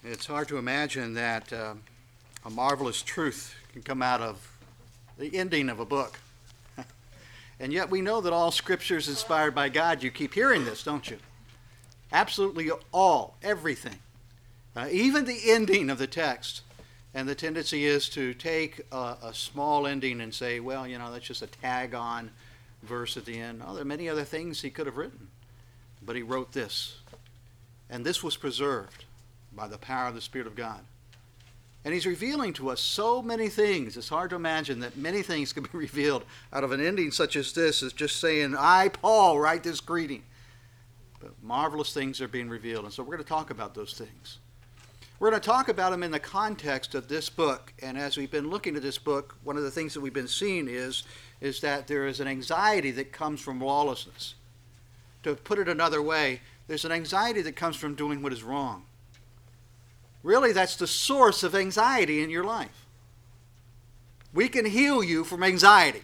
It's hard to imagine that a marvelous truth can come out of the ending of a book. And yet we know that all Scripture is inspired by God. You keep hearing this, don't you? Absolutely all, everything. Even the ending of the text. And the tendency is to take a small ending and say, well, that's just a tag-on verse at the end. Oh, there are many other things he could have written. But he wrote this. And this was preserved by the power of the Spirit of God. And he's revealing to us so many things. It's hard to imagine that many things could be revealed out of an ending such as this. It's just saying, I, Paul, write this greeting. But marvelous things are being revealed. And so we're going to talk about those things. We're going to talk about them in the context of this book. And as we've been looking at this book, one of the things that we've been seeing is that there is an anxiety that comes from lawlessness. To put it another way, there's an anxiety that comes from doing what is wrong. Really, that's the source of anxiety in your life. We can heal you from anxiety.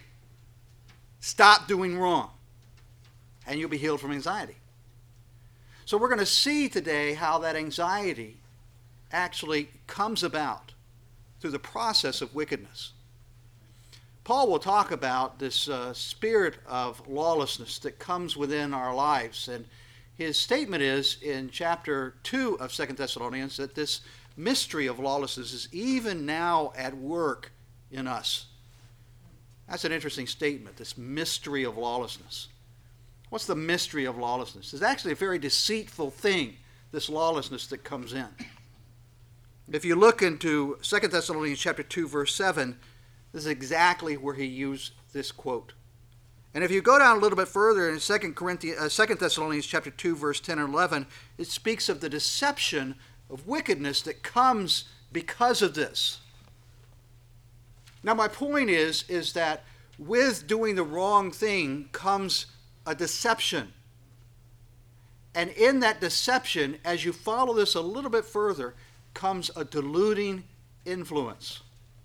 Stop doing wrong, and you'll be healed from anxiety. So we're going to see today how that anxiety actually comes about through the process of wickedness. Paul will talk about this spirit of lawlessness that comes within our lives. And his statement is in chapter 2 of 2 Thessalonians that this mystery of lawlessness is even now at work in us. That's an interesting statement, this mystery of lawlessness. What's the mystery of lawlessness? It's actually a very deceitful thing, this lawlessness that comes in. If you look into 2 Thessalonians chapter 2, verse 7, this is exactly where he used this quote. And if you go down a little bit further in 2 Thessalonians chapter 2, verse 10 and 11, it speaks of the deception of wickedness that comes because of this. Now my point is that with doing the wrong thing comes a deception. And in that deception, as you follow this a little bit further, comes a deluding influence.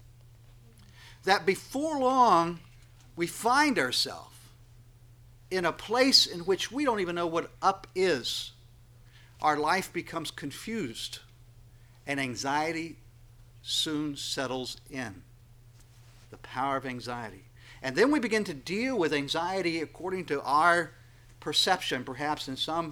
That before long, we find ourselves in a place in which we don't even know what up is. Our life becomes confused, and anxiety soon settles in. The power of anxiety. And then we begin to deal with anxiety according to our perception. Perhaps in some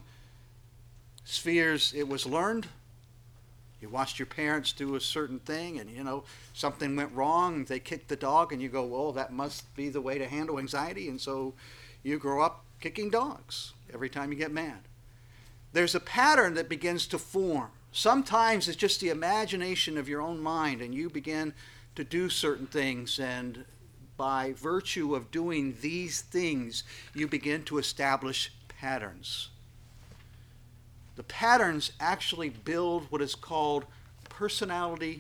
spheres it was learned. You watched your parents do a certain thing and, something went wrong. They kicked the dog and you go, well, that must be the way to handle anxiety. And so you grow up kicking dogs every time you get mad. There's a pattern that begins to form. Sometimes it's just the imagination of your own mind and you begin to do certain things, and by virtue of doing these things, you begin to establish patterns. The patterns actually build what is called personality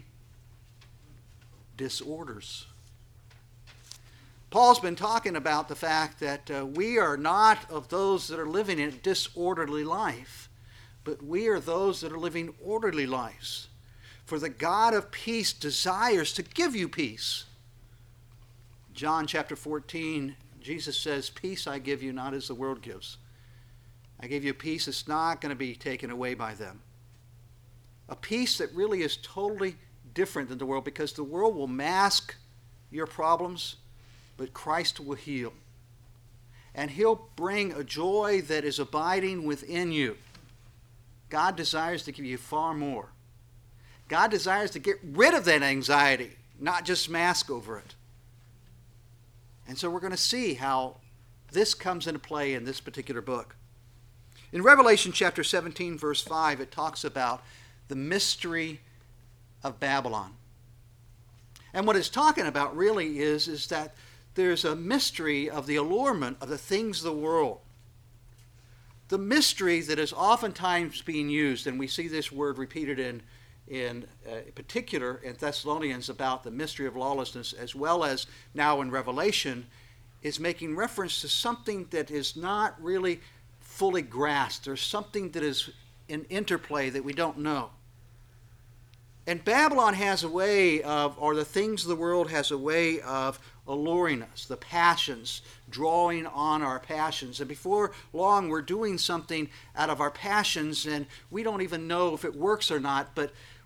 disorders. Paul's been talking about the fact that we are not of those that are living in a disorderly life, but we are those that are living orderly lives. For the God of peace desires to give you peace. John chapter 14, Jesus says, peace I give you, not as the world gives. I give you peace that's not going to be taken away by them. A peace that really is totally different than the world, because the world will mask your problems, but Christ will heal. And he'll bring a joy that is abiding within you. God desires to give you far more. God desires to get rid of that anxiety, not just mask over it. And so we're going to see how this comes into play in this particular book. In Revelation chapter 17, verse 5, it talks about the mystery of Babylon. And what it's talking about really is that there's a mystery of the allurement of the things of the world. The mystery that is oftentimes being used, and we see this word repeated in particular in Thessalonians about the mystery of lawlessness, as well as now in Revelation, is making reference to something that is not really fully grasped. There's something that is in interplay that we don't know. And Babylon has a way of, or the things of the world has a way of alluring us, the passions, drawing on our passions. And before long, we're doing something out of our passions, and we don't even know if it works or not, but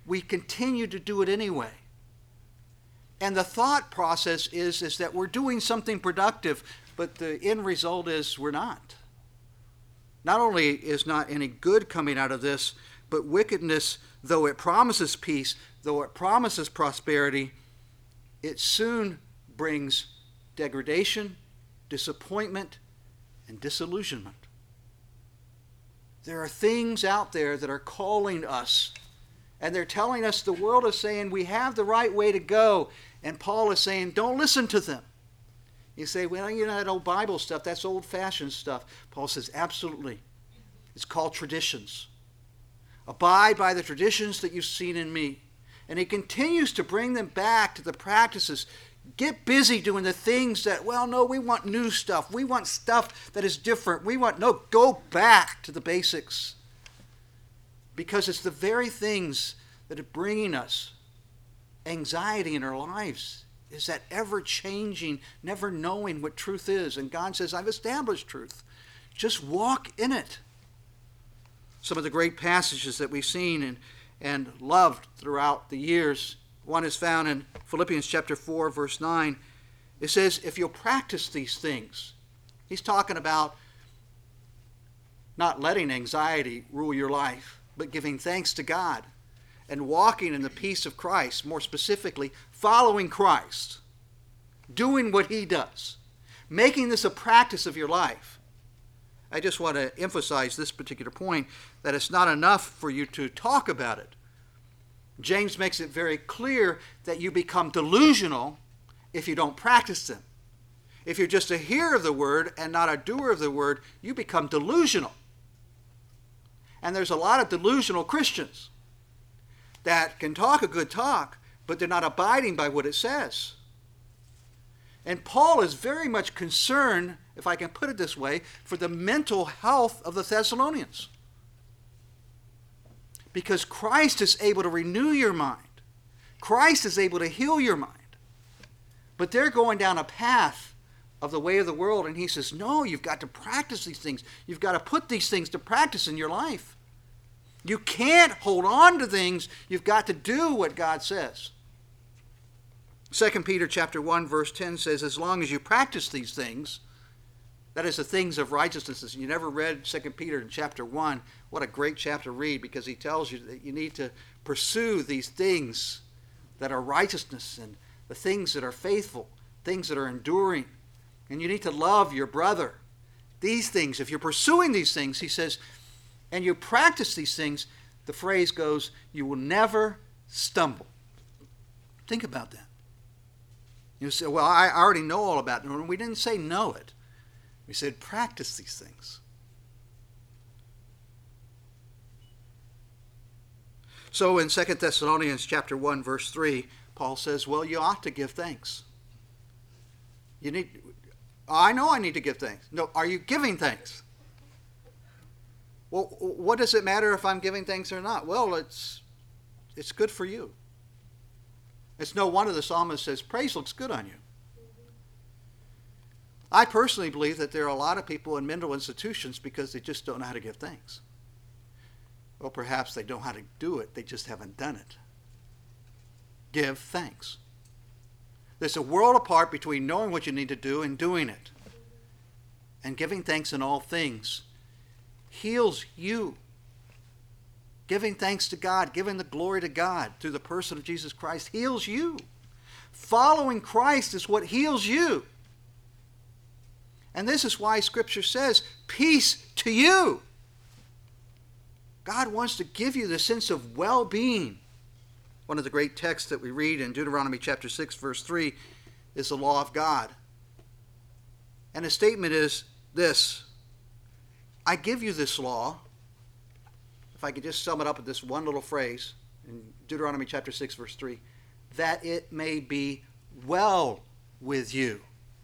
we continue to do it anyway. And the thought process is that we're doing something productive, but the end result is we're not. Not only is not any good coming out of this, but wickedness, though it promises peace, though it promises prosperity, it soon brings degradation, disappointment, and disillusionment. There are things out there that are calling us, and they're telling us, the world is saying we have the right way to go, and Paul is saying, don't listen to them. You say, well, you know, that old Bible stuff, that's old-fashioned stuff. Paul says, absolutely. It's called traditions. Abide by the traditions that you've seen in me. And he continues to bring them back to the practices. Get busy doing the things that, well, no, we want new stuff. We want stuff that is different. Go back to the basics. Because it's the very things that are bringing us anxiety in our lives, is that ever-changing, never knowing what truth is. And God says, I've established truth. Just walk in it. Some of the great passages that we've seen and loved throughout the years, one is found in Philippians chapter 4, verse 9. It says, if you'll practice these things, he's talking about not letting anxiety rule your life, but giving thanks to God and walking in the peace of Christ, more specifically, following Christ, doing what he does, making this a practice of your life. I just want to emphasize this particular point, that it's not enough for you to talk about it. James makes it very clear that you become delusional if you don't practice them. If you're just a hearer of the word and not a doer of the word, you become delusional. And there's a lot of delusional Christians that can talk a good talk, but they're not abiding by what it says. And Paul is very much concerned, if I can put it this way, for the mental health of the Thessalonians. Because Christ is able to renew your mind. Christ is able to heal your mind. But they're going down a path of the way of the world, and he says, no, you've got to practice these things. You've got to put these things to practice in your life. You can't hold on to things. You've got to do what God says. 2 Peter chapter 1, verse 10 says, as long as you practice these things, that is the things of righteousness. And you never read 2 Peter in chapter 1. What a great chapter to read, because he tells you that you need to pursue these things that are righteousness and the things that are faithful, things that are enduring. And you need to love your brother. These things, if you're pursuing these things, he says, and you practice these things, the phrase goes, you will never stumble. Think about that. You say, well, I already know all about it. We didn't say know it. We said practice these things. So in 2 Thessalonians chapter 1, verse 3, Paul says, well, you ought to give thanks. I know I need to give thanks. No, are you giving thanks? Well, what does it matter if I'm giving thanks or not? Well, it's good for you. It's no wonder the psalmist says, praise looks good on you. I personally believe that there are a lot of people in mental institutions because they just don't know how to give thanks. Well, perhaps they don't know how to do it. They just haven't done it. Give thanks. There's a world apart between knowing what you need to do and doing it. And giving thanks in all things heals you. Giving thanks to God, giving the glory to God through the person of Jesus Christ heals you. Following Christ is what heals you. And this is why Scripture says, peace to you. God wants to give you the sense of well-being. One of the great texts that we read in Deuteronomy chapter 6, verse 3 is the law of God. And the statement is this: I give you this law, if I could just sum it up with this one little phrase in Deuteronomy chapter 6, verse 3, that it may be well with you.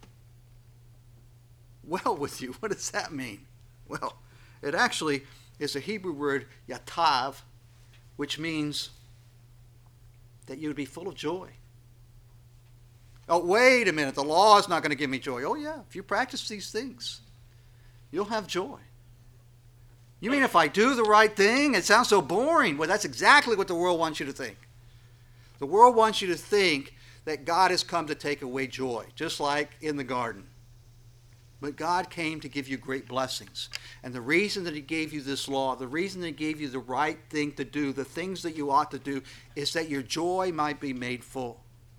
Well with you, what does that mean? Well, it actually is a Hebrew word, yatav, which means that you would be full of joy. Oh, wait a minute, the law is not going to give me joy. Oh yeah, if you practice these things, you'll have joy. You mean if I do the right thing? It sounds so boring. Well, that's exactly what the world wants you to think. The world wants you to think that God has come to take away joy, just like in the garden. But God came to give you great blessings. And the reason that he gave you this law, the reason that he gave you the right thing to do, the things that you ought to do, is that your joy might be made full.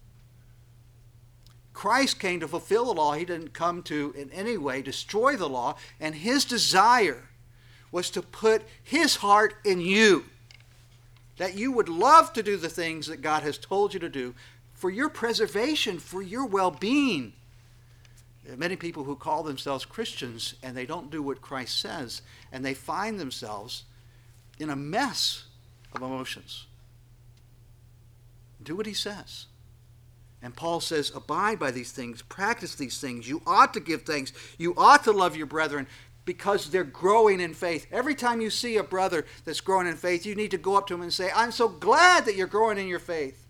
Christ came to fulfill the law. He didn't come to in any way destroy the law. And his desire was to put his heart in you, that you would love to do the things that God has told you to do for your preservation, for your well-being. There are many people who call themselves Christians and they don't do what Christ says, and they find themselves in a mess of emotions. Do what he says. And Paul says, abide by these things, practice these things. You ought to give thanks. You ought to love your brethren because they're growing in faith. Every time you see a brother that's growing in faith, you need to go up to him and say, I'm so glad that you're growing in your faith.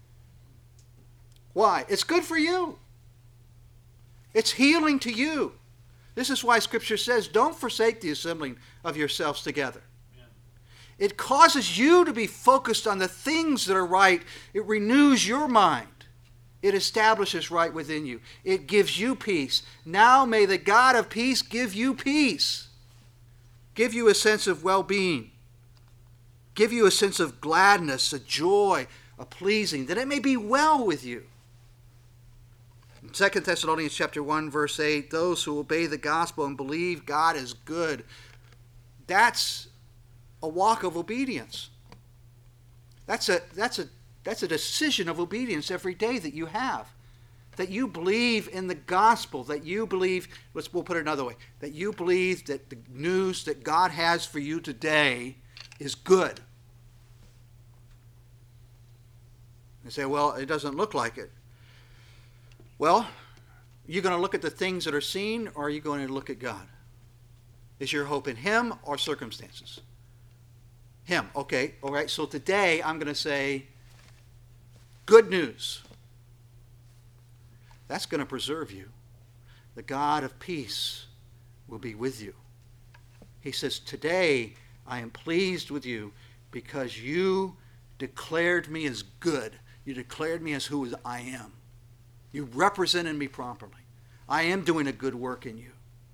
Why? It's good for you. It's healing to you. This is why Scripture says, don't forsake the assembling of yourselves together. Yeah. It causes you to be focused on the things that are right. It renews your mind. It establishes right within you. It gives you peace. Now may the God of peace give you peace. Give you a sense of well-being. Give you a sense of gladness, a joy, a pleasing, that it may be well with you. 2 Thessalonians chapter 1, verse 8, those who obey the gospel and believe God is good, that's a walk of obedience. That's a decision of obedience every day that you have. That you believe in the gospel, that you believe, we'll put it another way, that you believe that the news that God has for you today is good. You say, well, it doesn't look like it. Well, you're going to look at the things that are seen, or are you going to look at God? Is your hope in him or circumstances? Him. Okay, all right. So today I'm going to say, good news. That's going to preserve you. The God of peace will be with you. He says, today I am pleased with you because you declared me as good. You declared me as who I am. You represented me properly. I am doing a good work in you.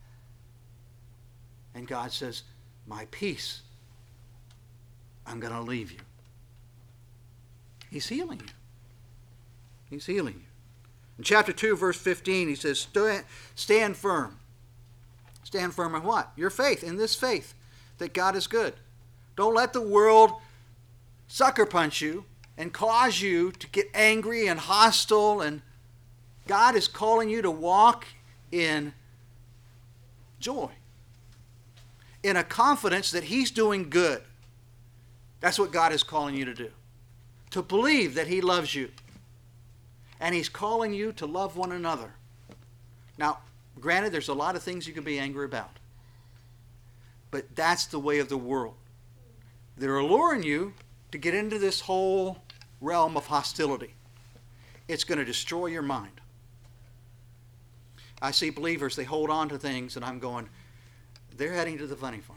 And God says, my peace, I'm going to leave you. He's healing you. He's healing you. In chapter 2, verse 15, he says, stand firm. Stand firm in what? Your faith, in this faith, that God is good. Don't let the world sucker punch you and cause you to get angry and hostile. And God is calling you to walk in joy, in a confidence that he's doing good. That's what God is calling you to do. To believe that he loves you. And he's calling you to love one another. Now, granted, there's a lot of things you can be angry about. But that's the way of the world. They're alluring you to get into this whole realm of hostility. It's going to destroy your mind. I see believers, they hold on to things, and I'm going, they're heading to the funny farm.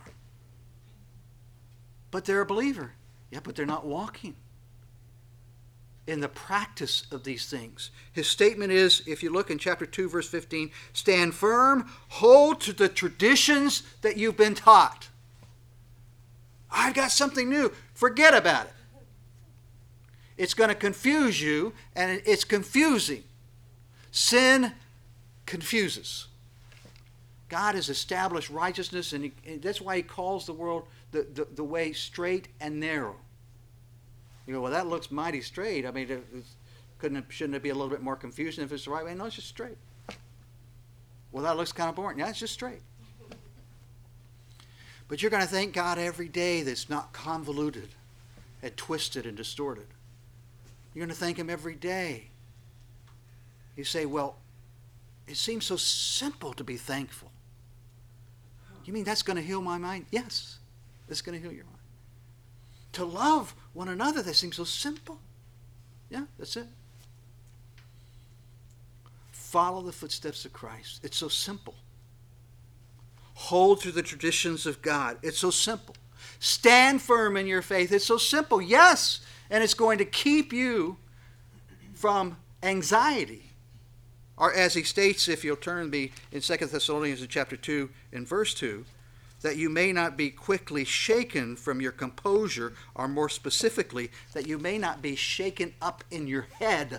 But they're a believer. Yeah, but they're not walking in the practice of these things. His statement is, if you look in chapter 2, verse 15, stand firm, hold to the traditions that you've been taught. I've got something new. Forget about it. It's going to confuse you, and it's confusing. Sin confuses. God has established righteousness, and that's why he calls the world the way straight and narrow. You go, well, that looks mighty straight. I mean, shouldn't it be a little bit more confusion if it's the right way? No, it's just straight. Well, that looks kind of boring. Yeah, it's just straight. But you're going to thank God every day that's not convoluted and twisted and distorted. You're going to thank him every day. You say, well, it seems so simple to be thankful. You mean that's going to heal my mind? Yes, it's going to heal your mind. To love one another, that seems so simple. Yeah, that's it. Follow the footsteps of Christ. It's so simple. Hold to the traditions of God. It's so simple. Stand firm in your faith. It's so simple. Yes, and it's going to keep you from anxiety. Or as he states, if you'll turn me in 2 Thessalonians in chapter 2 in verse 2, that you may not be quickly shaken from your composure, or more specifically, that you may not be shaken up in your head.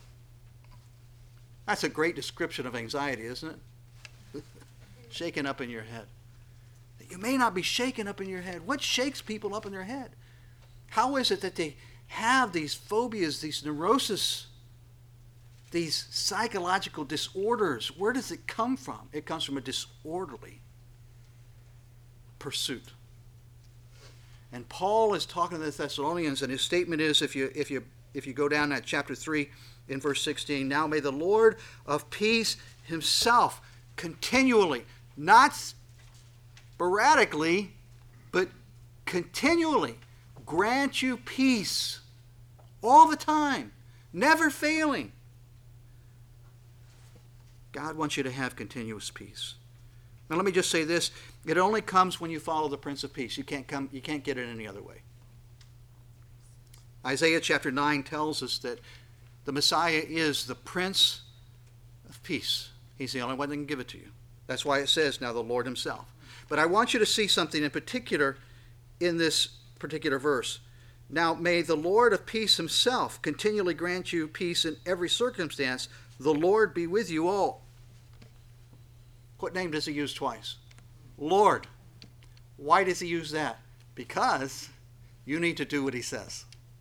That's a great description of anxiety, isn't it? Shaken up in your head. That you may not be shaken up in your head. What shakes people up in their head? How is it that they have these phobias, these neuroses, these psychological disorders? Where does it come from? It comes from a disorderly pursuit. And Paul is talking to the Thessalonians, and his statement is, if you go down that chapter 3 in verse 16, now may the Lord of peace himself continually, not sporadically, but continually grant you peace all the time, never failing. God wants you to have continuous peace. Now let me just say this, it only comes when you follow the Prince of Peace. You can't get it any other way. Isaiah chapter 9 tells us that the Messiah is the Prince of Peace. He's the only one that can give it to you. That's why it says, now the Lord himself. But I want you to see something in particular in this particular verse. Now may the Lord of peace himself continually grant you peace in every circumstance. The Lord be with you all. What name does he use twice? Lord. Why does he use that? Because you need to do what he says.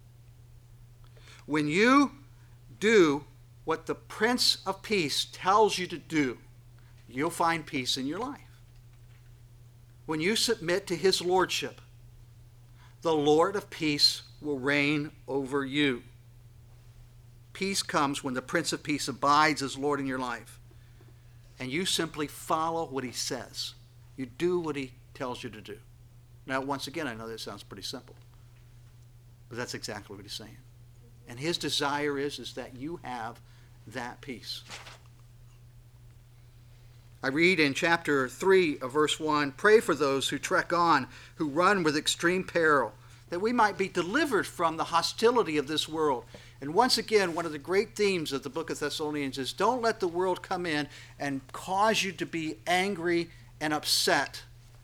When you do what the Prince of Peace tells you to do, you'll find peace in your life. When you submit to his lordship, the Lord of peace will reign over you. Peace comes when the Prince of Peace abides as Lord in your life. And you simply follow what he says. You do what he tells you to do. Now, once again, I know this sounds pretty simple. But that's exactly what he's saying. And his desire is that you have that peace. I read in chapter 3 of verse 1, pray for those who trek on, who run with extreme peril, that we might be delivered from the hostility of this world. And once again, one of the great themes of the book of Thessalonians is don't let the world come in and cause you to be angry and upset,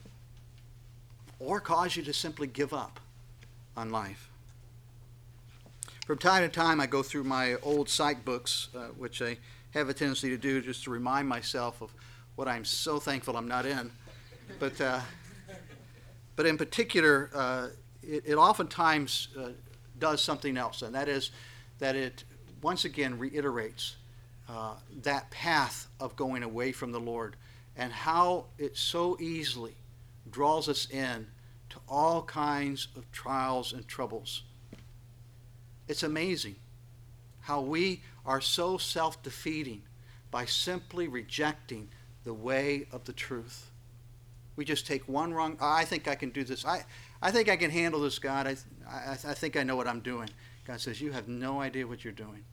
or cause you to simply give up on life. From time to time, I go through my old psych books, which I have a tendency to do just to remind myself of what I'm so thankful I'm not in. But in particular, it oftentimes does something else, and that is that it once again reiterates that path of going away from the Lord and how it so easily draws us in to all kinds of trials and troubles. It's amazing how we are so self-defeating by simply rejecting the way of the truth. We just take one wrong, I think I can do this. I think I can handle this, God. I think I know what I'm doing. God says, you have no idea what you're doing.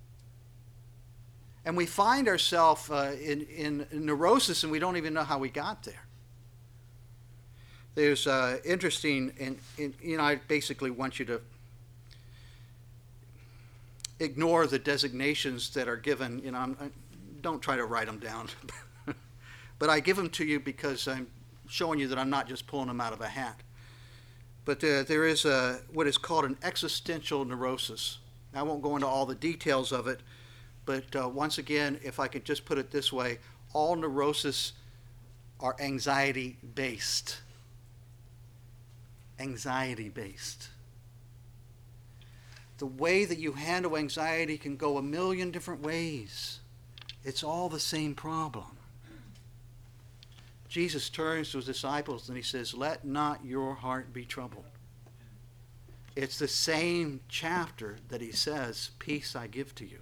And we find ourselves in neurosis, and we don't even know how we got there. There's interesting, and I basically want you to ignore the designations that are given. Don't try to write them down. But I give them to you because I'm showing you that I'm not just pulling them out of a hat. But there is what is called an existential neurosis. I won't go into all the details of it, but once again, if I could just put it this way, all neuroses are anxiety-based. Anxiety-based. The way that you handle anxiety can go a million different ways. It's all the same problem. Jesus turns to his disciples and he says, let not your heart be troubled. It's the same chapter that he says, peace I give to you.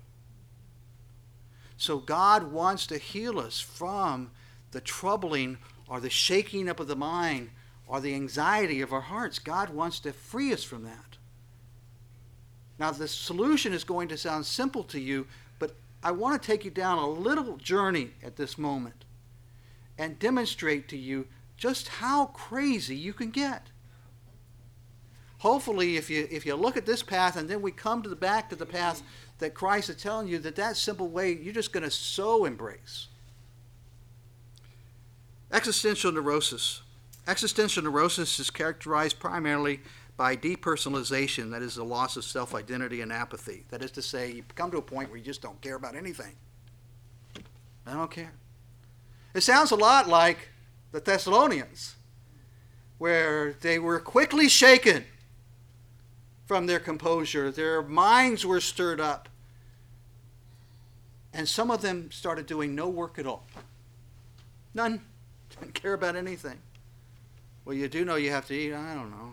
So God wants to heal us from the troubling or the shaking up of the mind or the anxiety of our hearts. God wants to free us from that. Now, the solution is going to sound simple to you, but I want to take you down a little journey at this moment. and demonstrate to you just how crazy you can get. Hopefully, if you look at this path and then we come to the back to the path that Christ is telling you, that simple way you're just going to so embrace. Existential neurosis. Existential neurosis is characterized primarily by depersonalization, that is the loss of self-identity and apathy. That is to say, you come to a point where you just don't care about anything. I don't care. It sounds a lot like the Thessalonians, where they were quickly shaken from their composure. Their minds were stirred up. And some of them started doing no work at all. None. Didn't care about anything. Well, you do know you have to eat. I don't know.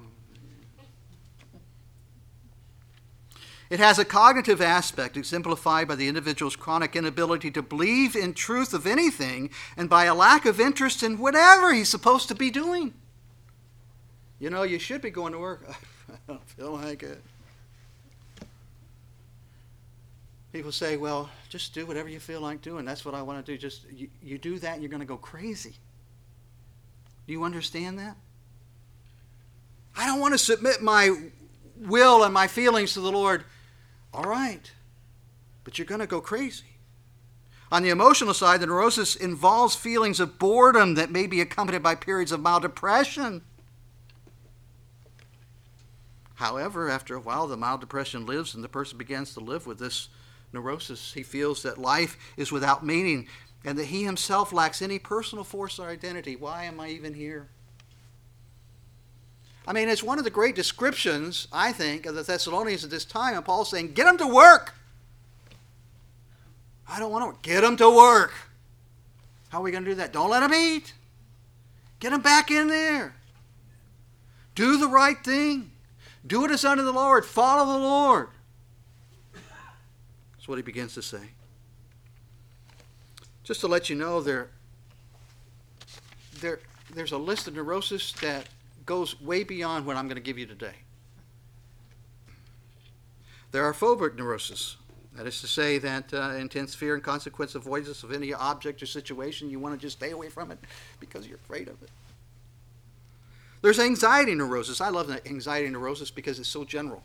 It has a cognitive aspect exemplified by the individual's chronic inability to believe in truth of anything and by a lack of interest in whatever he's supposed to be doing. You know, you should be going to work. I don't feel like it. People say, well, just do whatever you feel like doing. That's what I want to do. Just you do that and you're going to go crazy. Do you understand that? I don't want to submit my will and my feelings to the Lord. All right, but you're going to go crazy. On the emotional side, the neurosis involves feelings of boredom that may be accompanied by periods of mild depression. However, after a while, the mild depression lives and the person begins to live with this neurosis. He feels that life is without meaning and that he himself lacks any personal force or identity. Why am I even here? I mean, it's one of the great descriptions, I think, of the Thessalonians at this time. And Paul's saying, get them to work. I don't want to work. Get them to work. How are we going to do that? Don't let them eat. Get them back in there. Do the right thing. Do it as unto the Lord. Follow the Lord. That's what he begins to say. Just to let you know, there's a list of neurosis that goes way beyond what I'm going to give you today. There are phobic neurosis. That is to say that intense fear and consequence avoidance of any object or situation. You want to just stay away from it because you're afraid of it. There's anxiety neurosis. I love anxiety neurosis because it's so general.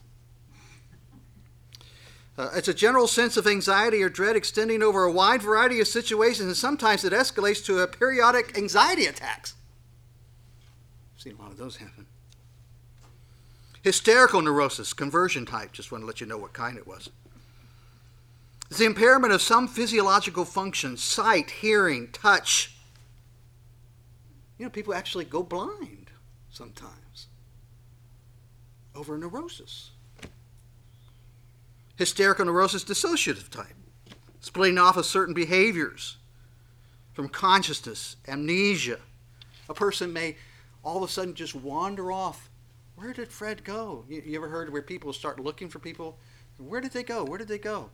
It's a general sense of anxiety or dread extending over a wide variety of situations, and sometimes it escalates to a periodic anxiety attacks. I've seen a lot of those happen. Hysterical neurosis, conversion type. Just want to let you know what kind it was. It's the impairment of some physiological functions, sight, hearing, touch. You know, people actually go blind sometimes over neurosis. Hysterical neurosis, dissociative type, splitting off of certain behaviors from consciousness, amnesia. A person may all of a sudden just wander off. Where did Fred go? You ever heard where people start looking for people? Where did they go? Where did they go?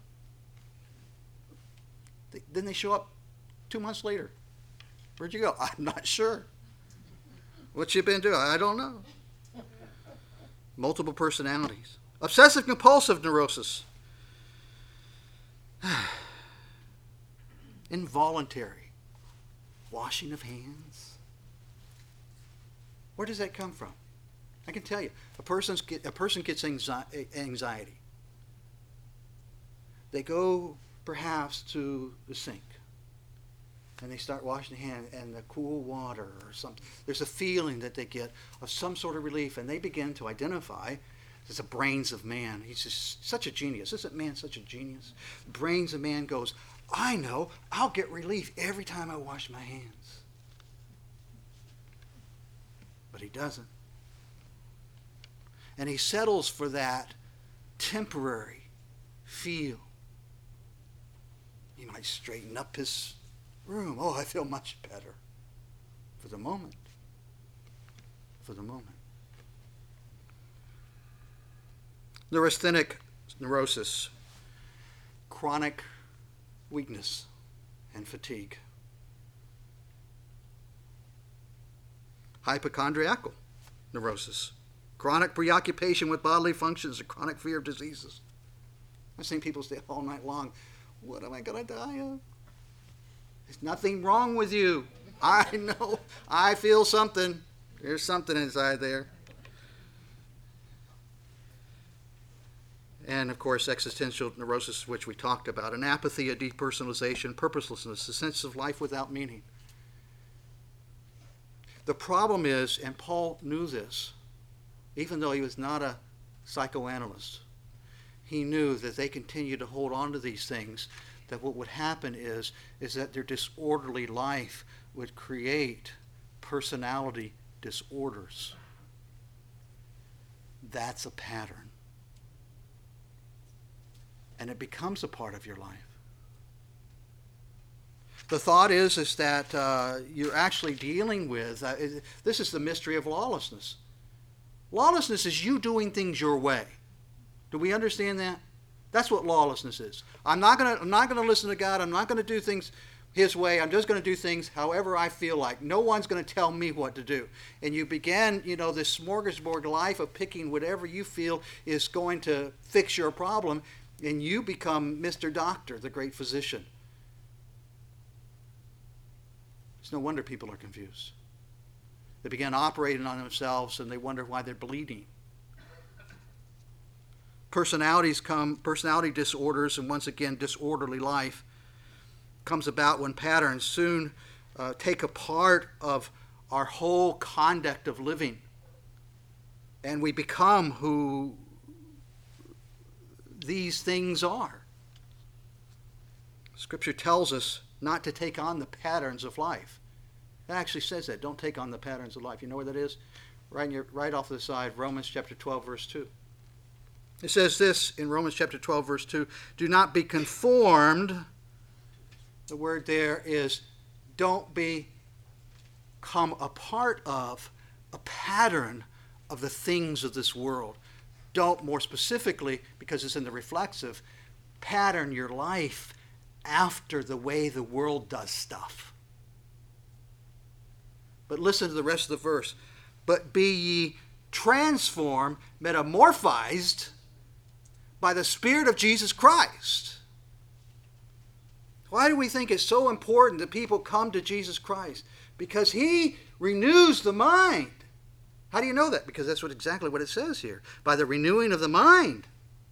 Then they show up 2 months later. Where'd you go? I'm not sure. What you been doing? I don't know. Multiple personalities. Obsessive compulsive neurosis. Involuntary washing of hands. Where does that come from? I can tell you, a person gets anxiety. They go perhaps to the sink and they start washing their hands and the cool water or something. There's a feeling that they get of some sort of relief, and they begin to identify as the brains of man. He's just such a genius. Isn't man such a genius? The brains of man goes, I know, I'll get relief every time I wash my hands. But he doesn't. And he settles for that temporary feel. He might straighten up his room. Oh, I feel much better. For the moment. For the moment. Neurasthenic neurosis. Chronic weakness and fatigue. Hypochondriacal neurosis. Chronic preoccupation with bodily functions and chronic fear of diseases. I've seen people stay all night long. What am I going to die of? There's nothing wrong with you. I know. I feel something. There's something inside there. And, of course, existential neurosis, which we talked about. An apathy, a depersonalization, purposelessness, a sense of life without meaning. The problem is, and Paul knew this, even though he was not a psychoanalyst, he knew that they continued to hold on to these things, that what would happen is that their disorderly life would create personality disorders. That's a pattern. And it becomes a part of your life. The thought is that you're actually dealing with, this is the mystery of lawlessness. Lawlessness is you doing things your way. Do we understand that? That's what lawlessness is. I'm not going to listen to God. I'm not going to do things His way. I'm just going to do things however I feel like. No one's going to tell me what to do. And you begin, this smorgasbord life of picking whatever you feel is going to fix your problem, and you become Mr. Doctor, the great physician. It's no wonder people are confused. They begin operating on themselves, and they wonder why they're bleeding. Personality disorders, and once again, disorderly life comes about when patterns soon take a part of our whole conduct of living. And we become who these things are. Scripture tells us not to take on the patterns of life. It actually says that. Don't take on the patterns of life. You know where that is? Right off to the side, Romans chapter 12, verse 2. It says this in Romans chapter 12, verse 2. Do not be conformed. The word there is don't become a part of a pattern of the things of this world. Don't, more specifically, because it's in the reflexive, pattern your life after the way the world does stuff. But listen to the rest of the verse. But be ye transformed, metamorphized by the Spirit of Jesus Christ. Why do we think it's so important that people come to Jesus Christ? Because He renews the mind. How do you know that? Because that's exactly what it says here. By the renewing of the mind.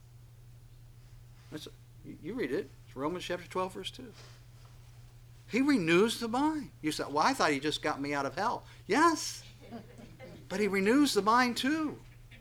You read it. It's Romans chapter 12, verse 2. He renews the mind. You say, well, I thought He just got me out of hell. Yes. But He renews the mind too.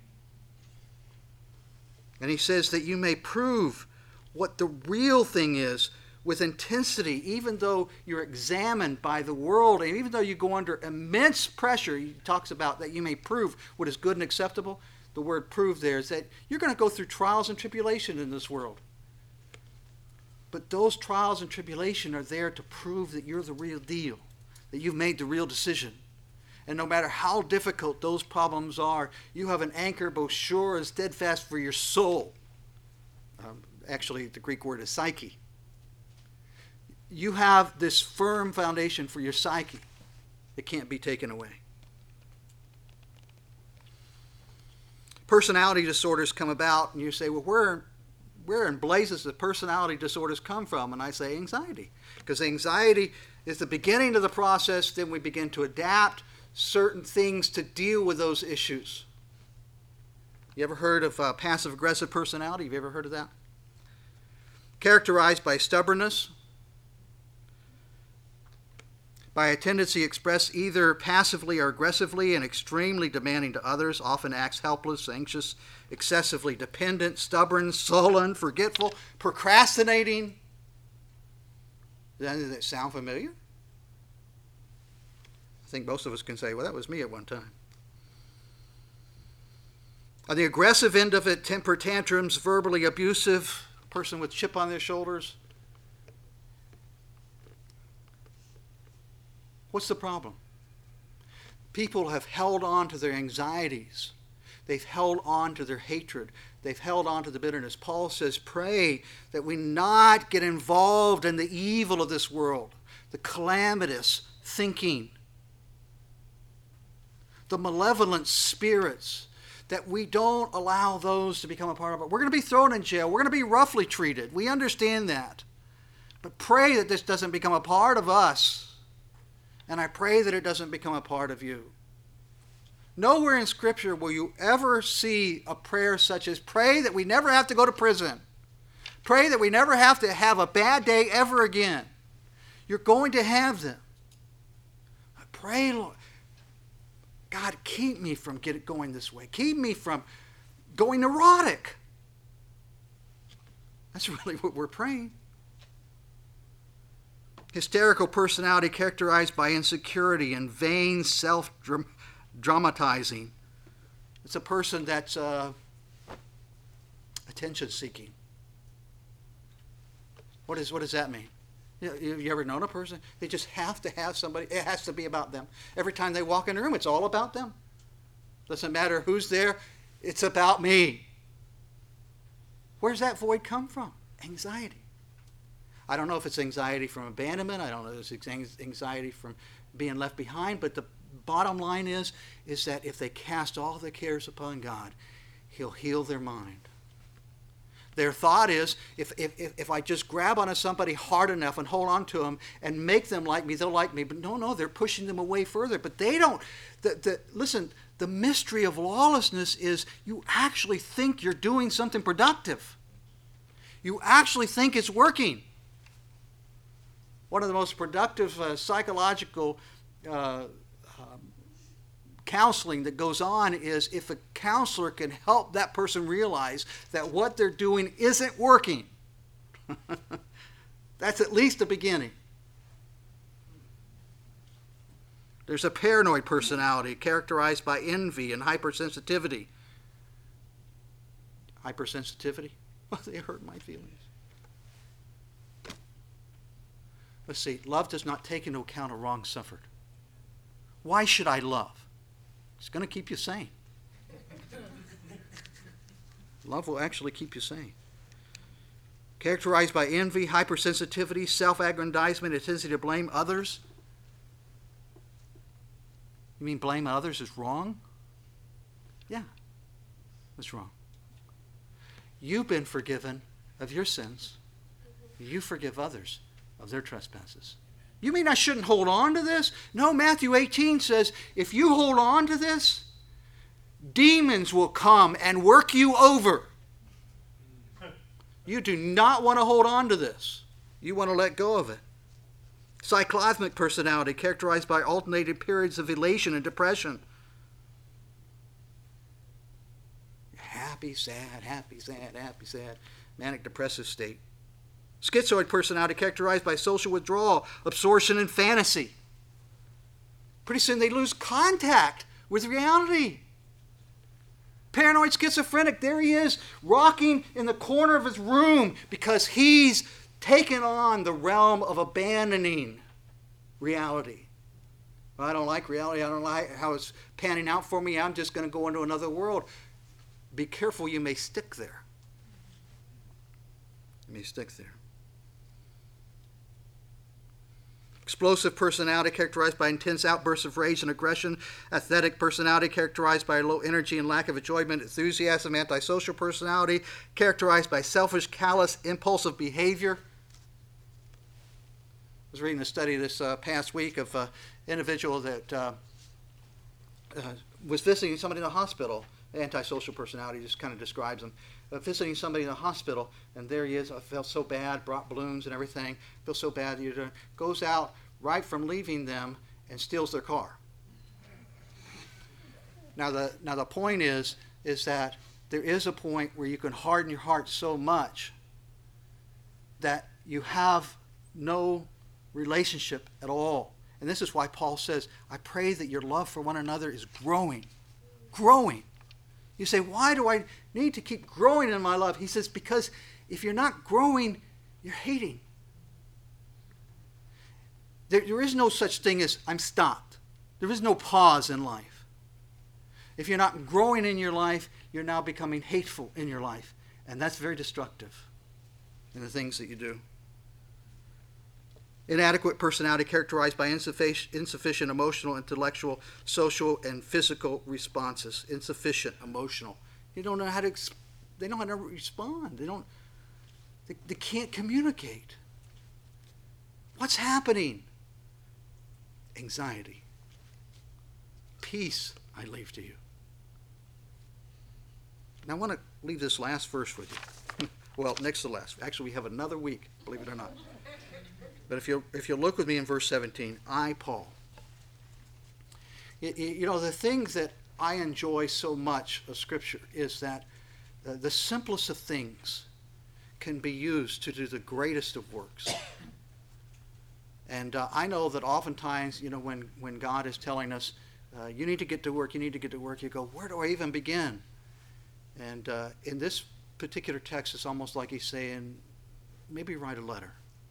And He says that you may prove what the real thing is with intensity, even though you're examined by the world, and even though you go under immense pressure. He talks about that you may prove what is good and acceptable. The word prove there is that you're going to go through trials and tribulation in this world. But those trials and tribulation are there to prove that you're the real deal, that you've made the real decision. And no matter how difficult those problems are, you have an anchor both sure and steadfast for your soul. Actually, the Greek word is psyche. You have this firm foundation for your psyche that can't be taken away. Personality disorders come about, and you say, well, where in blazes do personality disorders come from? And I say anxiety. Because anxiety is the beginning of the process, then we begin to adapt certain things to deal with those issues. You ever heard of passive-aggressive personality? Have you ever heard of that? Characterized by stubbornness, by a tendency expressed either passively or aggressively and extremely demanding to others, often acts helpless, anxious, excessively dependent, stubborn, sullen, forgetful, procrastinating. Does that sound familiar? I think most of us can say, well, that was me at one time. On the aggressive end of it, temper tantrums, verbally abusive, person with chip on their shoulders. What's the problem? People have held on to their anxieties. They've held on to their hatred. They've held on to the bitterness. Paul says, pray that we not get involved in the evil of this world, the calamitous thinking, the malevolent spirits, that we don't allow those to become a part of it. We're going to be thrown in jail. We're going to be roughly treated. We understand that. But pray that this doesn't become a part of us. And I pray that it doesn't become a part of you. Nowhere in Scripture will you ever see a prayer such as, pray that we never have to go to prison. Pray that we never have to have a bad day ever again. You're going to have them. I pray, Lord, God, keep me from going this way. Keep me from going neurotic. That's really what we're praying. Hysterical personality characterized by insecurity and vain self-dramatizing. It's a person that's attention-seeking. What does that mean? You ever known a person? They just have to have somebody. It has to be about them. Every time they walk in a room, it's all about them. Doesn't matter who's there. It's about me. Where's that void come from? Anxiety. I don't know if it's anxiety from abandonment. I don't know if it's anxiety from being left behind. But the bottom line is that if they cast all their cares upon God, He'll heal their mind. Their thought is, if I just grab onto somebody hard enough and hold on to them and make them like me, they'll like me. But no, they're pushing them away further. But they don't. Listen, the mystery of lawlessness is you actually think you're doing something productive. You actually think it's working. One of the most productive psychological counseling that goes on is if a counselor can help that person realize that what they're doing isn't working. That's at least a beginning. There's a paranoid personality characterized by envy and hypersensitivity. Hypersensitivity? Well, they hurt my feelings. Let's see. Love does not take into account a wrong suffered. Why should I love? It's going to keep you sane. Love will actually keep you sane. Characterized by envy, hypersensitivity, self-aggrandizement, a tendency to blame others. You mean blame others is wrong? Yeah, that's wrong. You've been forgiven of your sins. You forgive others of their trespasses. You mean I shouldn't hold on to this? No, Matthew 18 says, if you hold on to this, demons will come and work you over. You do not want to hold on to this. You want to let go of it. Cyclosmic personality characterized by alternating periods of elation and depression. Happy, sad, happy, sad, happy, sad. Manic depressive state. Schizoid personality characterized by social withdrawal, absorption, and fantasy. Pretty soon they lose contact with reality. Paranoid schizophrenic, there he is, rocking in the corner of his room because he's taken on the realm of abandoning reality. Well, I don't like reality. I don't like how it's panning out for me. I'm just going to go into another world. Be careful, you may stick there. You may stick there. Explosive personality characterized by intense outbursts of rage and aggression. Athletic personality characterized by low energy and lack of enjoyment, enthusiasm. Antisocial personality characterized by selfish, callous, impulsive behavior. I was reading a study this past week of an individual that was visiting somebody in a hospital. Antisocial personality just kind of describes him. Visiting somebody in a hospital, and there he is. I felt so bad, brought balloons and everything. Feel so bad. He goes out right from leaving them and steals their car. Now the point is that there is a point where you can harden your heart so much that you have no relationship at all. And this is why Paul says, I pray that your love for one another is growing. Growing. You say, why do I need to keep growing in my love? He says, because if you're not growing, you're hating. There is no such thing as I'm stopped. There is no pause in life. If you're not growing in your life, you're now becoming hateful in your life. And that's very destructive in the things that you do. Inadequate personality characterized by insufficient emotional, intellectual, social, and physical responses. Insufficient emotional. They don't know how to respond. They can't communicate. What's happening? anxiety. Peace I leave to you. Now I want to leave this last verse with you. Well, next to last. Actually, we have another week, believe it or not. But if you'll look with me in verse 17, I, Paul. You know, the things that I enjoy so much of Scripture is that the simplest of things can be used to do the greatest of works. And I know that oftentimes, you know, when God is telling us, you need to get to work, you go, where do I even begin? And in this particular text, it's almost like he's saying, maybe write a letter.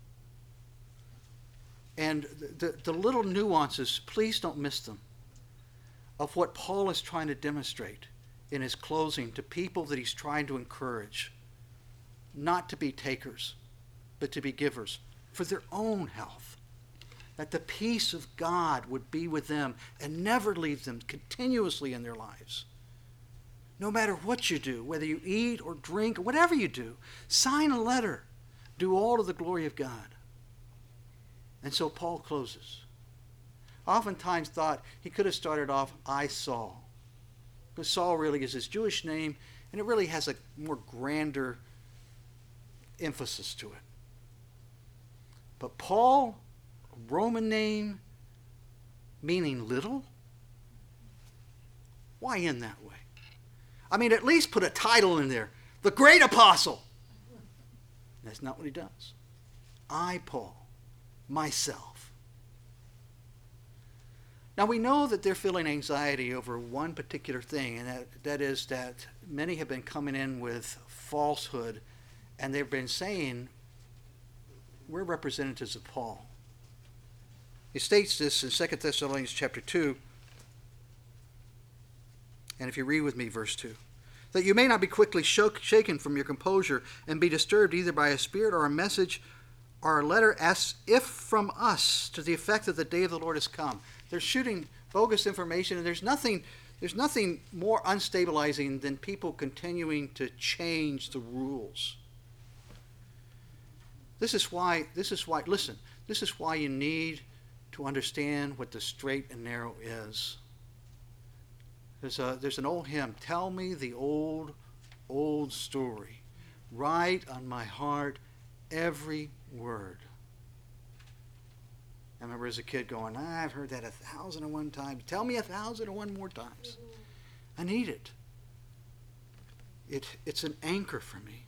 And the little nuances, please don't miss them, of what Paul is trying to demonstrate in his closing to people that he's trying to encourage, not to be takers, but to be givers for their own health. That the peace of God would be with them and never leave them continuously in their lives. No matter what you do, whether you eat or drink, or whatever you do, sign a letter. Do all to the glory of God. And so Paul closes. Oftentimes thought he could have started off, I Saul. Because Saul really is his Jewish name, and it really has a more grander emphasis to it. But Paul, a Roman name, meaning little? Why in that way? I mean, at least put a title in there. The Great Apostle. That's not what he does. I, Paul, myself. Now we know that they're feeling anxiety over one particular thing, and that is that many have been coming in with falsehood, and they've been saying, we're representatives of Paul. He states this in 2 Thessalonians chapter 2, and if you read with me verse 2, that you may not be quickly shaken from your composure and be disturbed either by a spirit or a message or a letter as if from us, to the effect that the day of the Lord has come. They're shooting bogus information, and there's nothing more unstabilizing than people continuing to change the rules. This is why you need to understand what the straight and narrow is. There's an old hymn, tell me the old story. Write on my heart every word. I remember as a kid going, I've heard that 1,001 times. Tell me 1,001 more times. I need it. It's an anchor for me.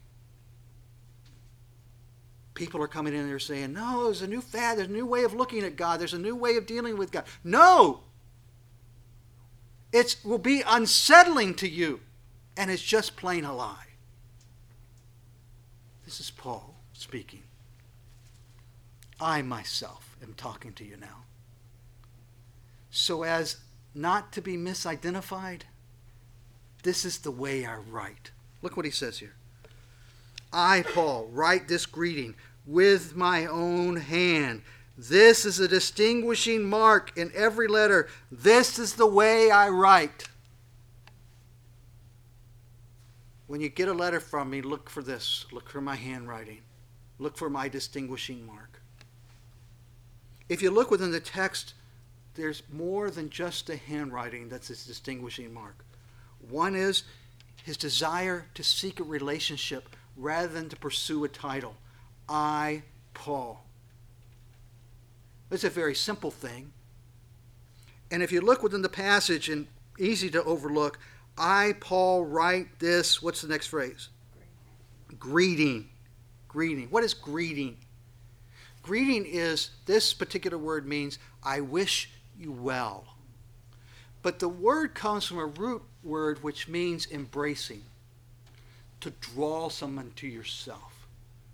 People are coming in there saying, no, there's a new fad, there's a new way of looking at God, there's a new way of dealing with God. No! It will be unsettling to you, and it's just plain a lie. This is Paul speaking. I myself am talking to you now. So as not to be misidentified, this is the way I write. Look what he says here. I, Paul, write this greeting with my own hand. This is a distinguishing mark in every letter. This is the way I write. When you get a letter from me, look for this. Look for my handwriting. Look for my distinguishing mark. If you look within the text, there's more than just the handwriting that's his distinguishing mark. One is his desire to seek a relationship rather than to pursue a title. I, Paul. It's a very simple thing. And if you look within the passage, and easy to overlook, I, Paul, write this. What's the next phrase? Greeting. Greeting. What is greeting? Greeting is, this particular word means, I wish you well. But the word comes from a root word which means embracing, to draw someone to yourself.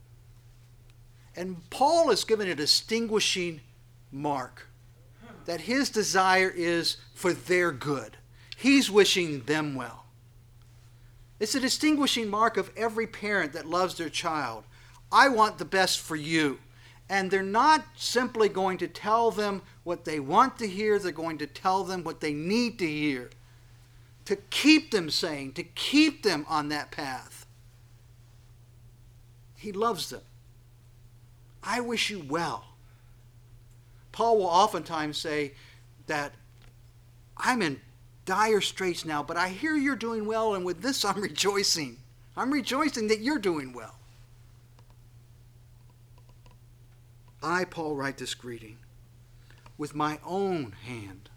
And Paul is given a distinguishing mark, that his desire is for their good. He's wishing them well. It's a distinguishing mark of every parent that loves their child. I want the best for you. And they're not simply going to tell them what they want to hear. They're going to tell them what they need to hear, to keep them sane, to keep them on that path. He loves them. I wish you well. Paul will oftentimes say that I'm in dire straits now, but I hear you're doing well, and with this I'm rejoicing. I'm rejoicing that you're doing well. I, Paul, write this greeting with my own hand.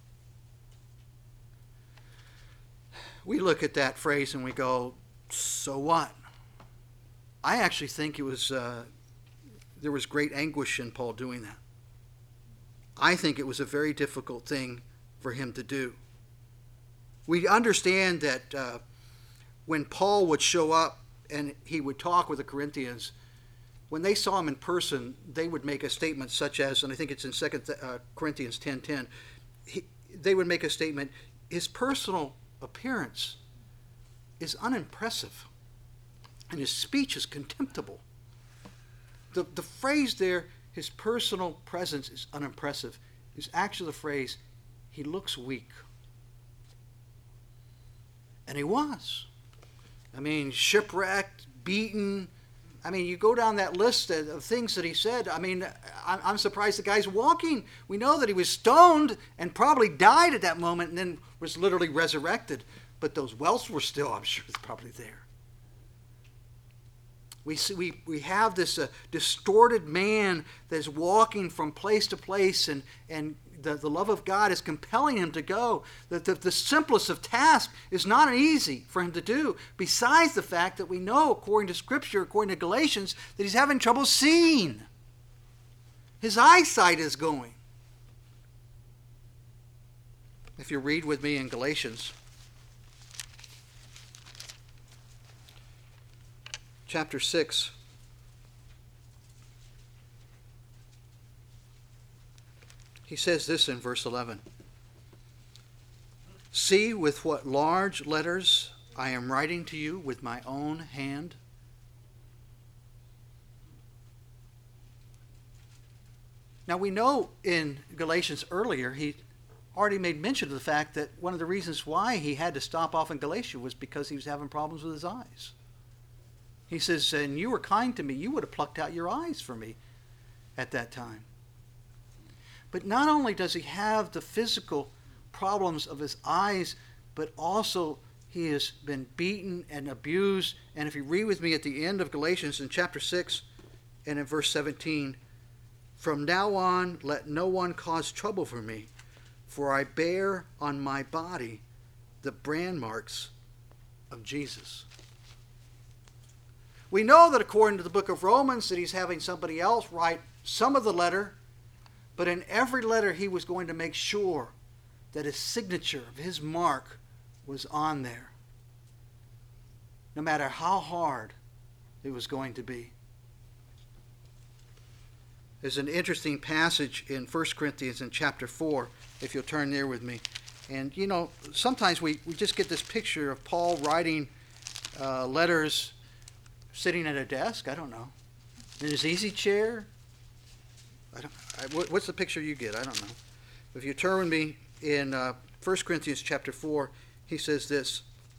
We look at that phrase and we go, so what? I actually think it was there was great anguish in Paul doing that. I think it was a very difficult thing for him to do. We understand that when Paul would show up and he would talk with the Corinthians, when they saw him in person, they would make a statement such as, and I think it's in 2 Corinthians 10:10, they would make a statement, his personal appearance is unimpressive, and his speech is contemptible. The phrase there, his personal presence is unimpressive, is actually the phrase, he looks weak. And he was. I mean, shipwrecked, beaten. I mean, you go down that list of things that he said. I mean, I'm surprised the guy's walking. We know that he was stoned and probably died at that moment and then was literally resurrected. But those welts were still, I'm sure, probably there. We have this distorted man that's walking from place to place, and the love of God is compelling him to go. The simplest of tasks is not easy for him to do, besides the fact that we know, according to Scripture, according to Galatians, that he's having trouble seeing. His eyesight is going. If you read with me in Galatians chapter 6, he says this in verse 11. See with what large letters I am writing to you with my own hand. Now we know in Galatians earlier, he already made mention of the fact that one of the reasons why he had to stop off in Galatia was because he was having problems with his eyes. He says, and you were kind to me, you would have plucked out your eyes for me at that time. But not only does he have the physical problems of his eyes, but also he has been beaten and abused. And if you read with me at the end of Galatians in chapter 6 and in verse 17, from now on let no one cause trouble for me, for I bear on my body the brand marks of Jesus. We know that according to the book of Romans that he's having somebody else write some of the letter, but in every letter he was going to make sure that his signature, his mark, was on there, no matter how hard it was going to be. There's an interesting passage in 1 Corinthians in chapter 4, if you'll turn there with me. And, you know, sometimes we just get this picture of Paul writing letters sitting at a desk, I don't know, in his easy chair. What's the picture you get? I don't know. If you turn with me in 1 Corinthians chapter 4, he says this.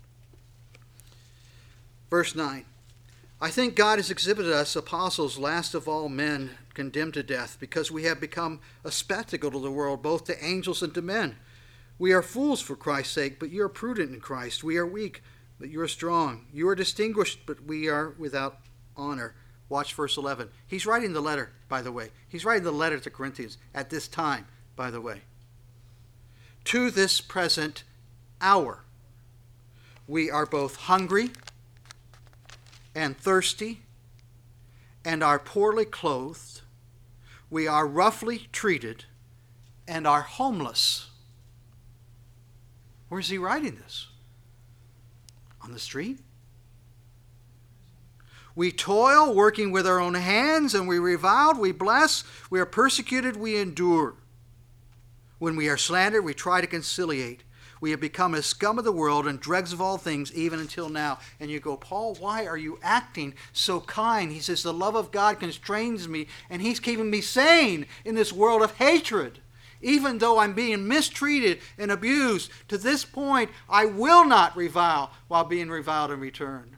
Verse 9. I think God has exhibited us apostles last of all men condemned to death, because we have become a spectacle to the world, both to angels and to men. We are fools for Christ's sake, but you are prudent in Christ. We are weak, but you are strong. You are distinguished, but we are without honor. Watch verse 11. He's writing the letter, by the way. He's writing the letter to Corinthians at this time, by the way. To this present hour, we are both hungry and thirsty, and are poorly clothed. We are roughly treated, and are homeless. Where's he writing this? On the street? We toil, working with our own hands, and we reviled, we bless, we are persecuted, we endure. When we are slandered, we try to conciliate. We have become as scum of the world and dregs of all things, even until now. And you go, Paul, why are you acting so kind? He says, the love of God constrains me, and he's keeping me sane in this world of hatred. Even though I'm being mistreated and abused, to this point, I will not revile while being reviled in return.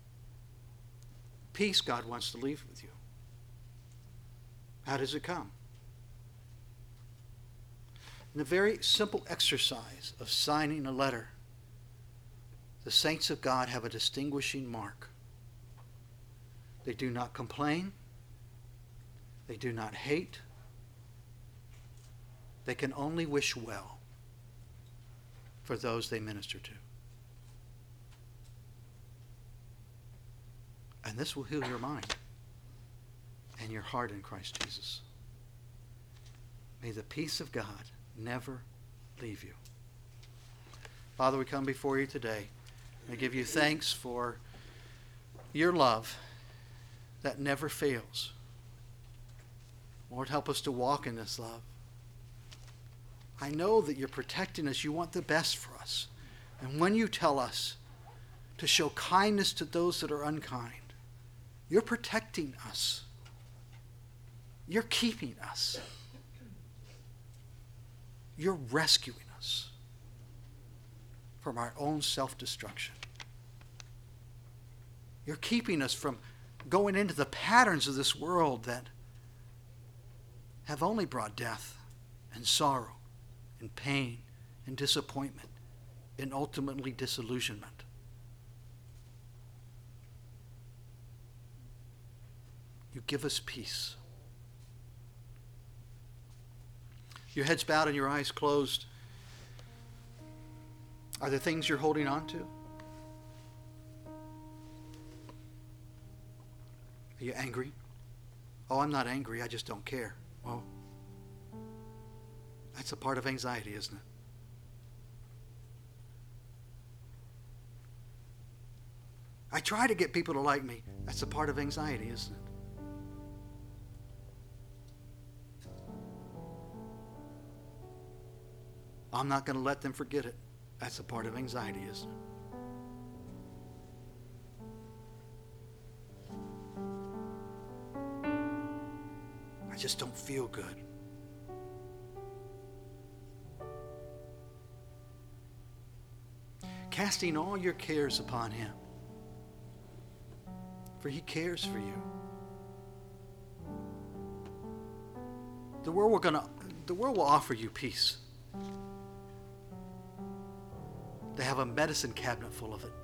Peace God wants to leave with you. How does it come? In the very simple exercise of signing a letter, the saints of God have a distinguishing mark. They do not complain. They do not hate. They can only wish well for those they minister to. And this will heal your mind and your heart in Christ Jesus. May the peace of God never leave you. Father, we come before you today. I give you thanks for your love that never fails. Lord, help us to walk in this love. I know that you're protecting us. You want the best for us. And when you tell us to show kindness to those that are unkind, you're protecting us. You're keeping us. You're rescuing us from our own self-destruction. You're keeping us from going into the patterns of this world that have only brought death and sorrow and pain and disappointment and ultimately disillusionment. You give us peace. Your head's bowed and your eyes closed. Are there things you're holding on to? Are you angry? Oh, I'm not angry. I just don't care. Well, that's a part of anxiety, isn't it? I try to get people to like me. That's a part of anxiety, isn't it? I'm not going to let them forget it. That's a part of anxiety, isn't it? I just don't feel good. Casting all your cares upon him, for he cares for you. The world will offer you peace. They have a medicine cabinet full of it.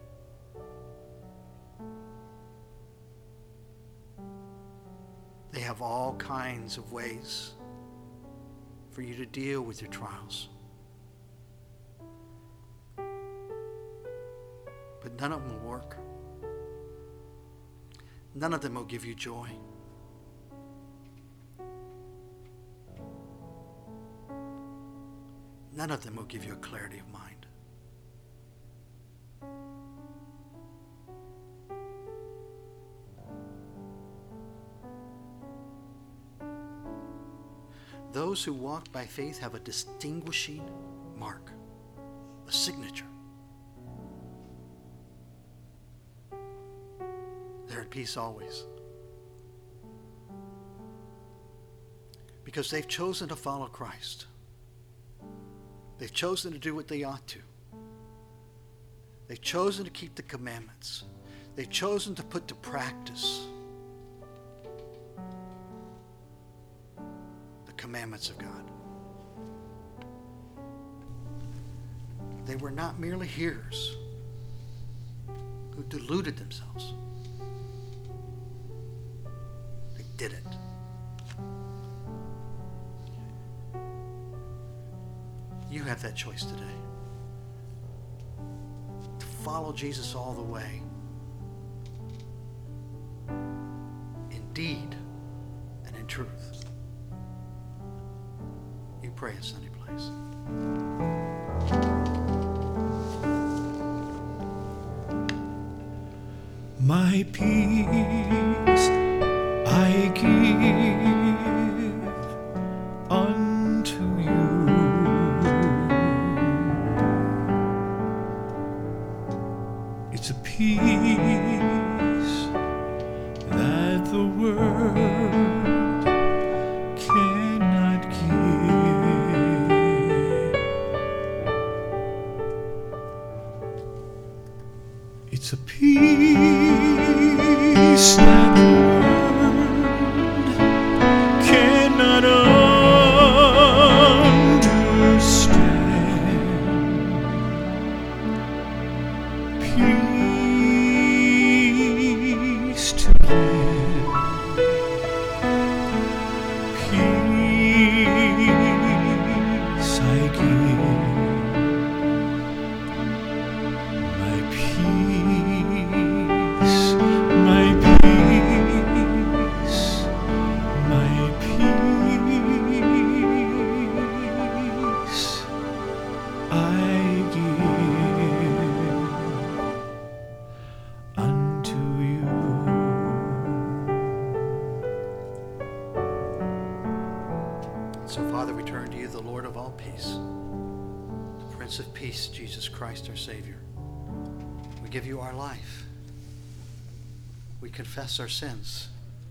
They have all kinds of ways for you to deal with your trials. But none of them will work. None of them will give you joy. None of them will give you a clarity of mind. Those who walk by faith have a distinguishing mark, a signature. They're at peace always. Because they've chosen to follow Christ. They've chosen to do what they ought to. They've chosen to keep the commandments. They've chosen to put to practice the commandments of God. They were not merely hearers who deluded themselves. They did it. You have that choice today. To follow Jesus all the way. In deed and in truth. You pray in Sunday place. My peace I give unto you. It's a peace that the world cannot give. It's a peace that the world cannot undo. Lord of all peace, the Prince of Peace, Jesus Christ, our Savior. We give you our life. We confess our sins,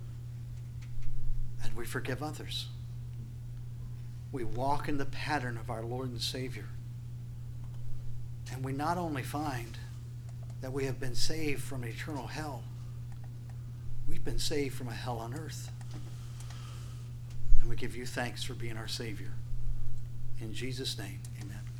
and we forgive others. We walk in the pattern of our Lord and Savior. And we not only find that we have been saved from eternal hell, we've been saved from a hell on earth. And we give you thanks for being our Savior. In Jesus' name, amen.